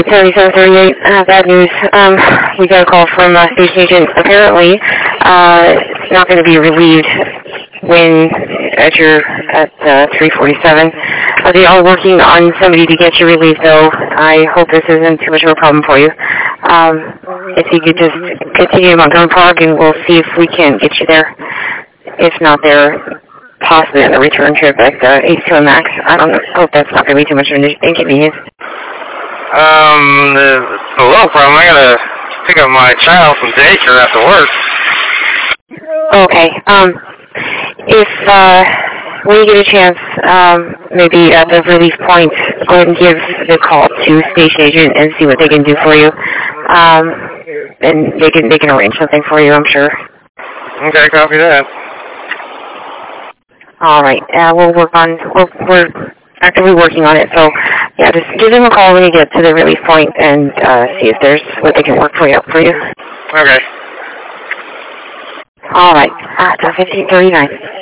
Alright, 7738, bad news. We got a call from station agent. Apparently, it's not going to be relieved when at 347. They are working on somebody to get you relieved, though. I hope this isn't too much of a problem for you. If you could just continue to Montgomery Park, and we'll see if we can get you there. If not, they're possibly on a return trip at 82 Max. I don't know. Hope that's not going to be too much of an inconvenience. It's a little problem. I gotta pick up my child from daycare after work. Okay. If when you get a chance, maybe at the relief point, go ahead and give the call to station agent and see what they can do for you. And they can arrange something for you, I'm sure. Okay, copy that. All right. We're actively working on it. So, yeah, just give them a call when you get to the relief point and see if there's what they can work for you. Okay. All right. 1539.